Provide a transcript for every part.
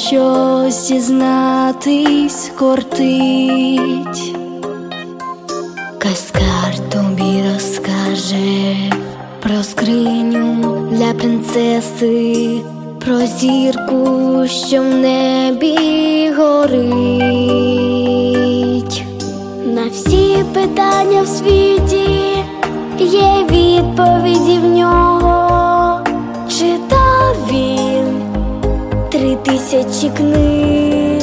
щось дізнатись кортить. Казкар тобі розкаже про скриню для принцеси, про зірку, що в небі горить. На всі питання в світі є відповіді в нього. Читав він 3000 книг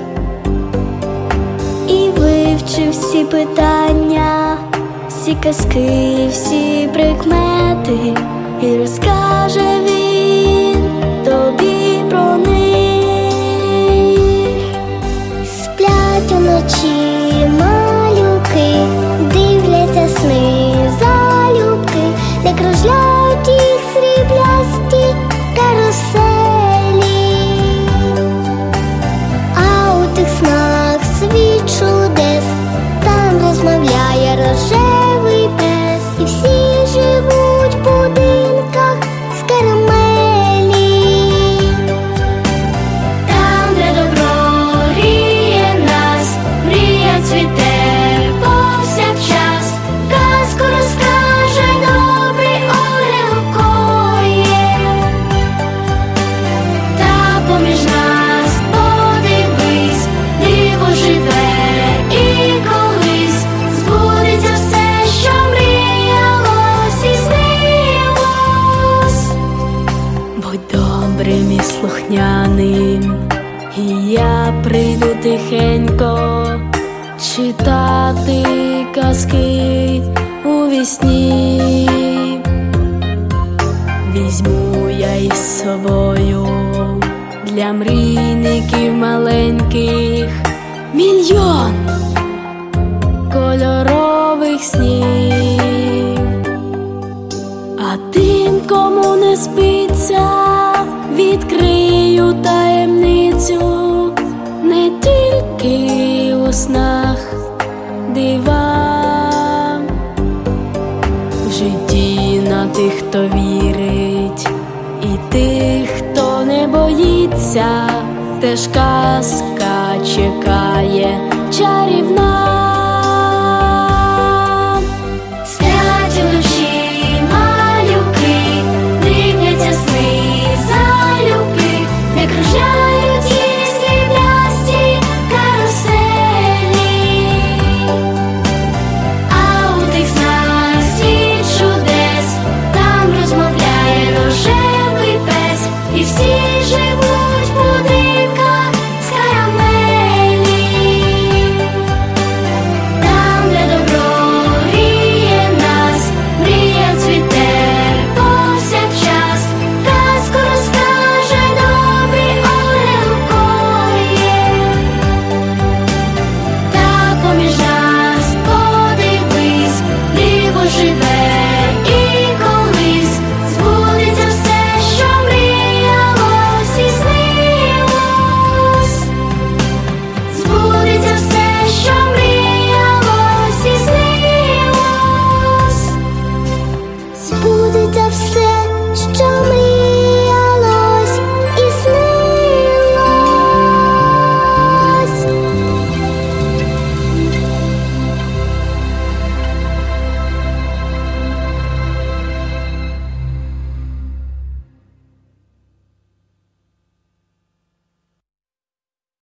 і вивчив всі питання, всі казки, всі прикмети, і розкаже він тобі про них. Сплять уночі малюки, дивляться сни залюбки, де кружляють їх сріблясті каруселі. А у тих снах світ чудес, там розмовляє рожевий пес, і всі живуть в будинках з карамелі. Там, де добро гріє нас, мрія цвіте повсякчас, казку розкаже добрий Орел-коє. Та поміж нас подивись, диво живе, і колись збудеться все, що мріялось і снилось. Будь добрим і слухняним, і я прийду тихенько читати казки у вісні. Візьму я із собою для мрійників маленьких мільйон кольорових снів. А тим, кому не спиться, відкрию таємницю. Не тільки у снах дива, в житті на тих, хто вірить, і тих, хто не боїться, теж казка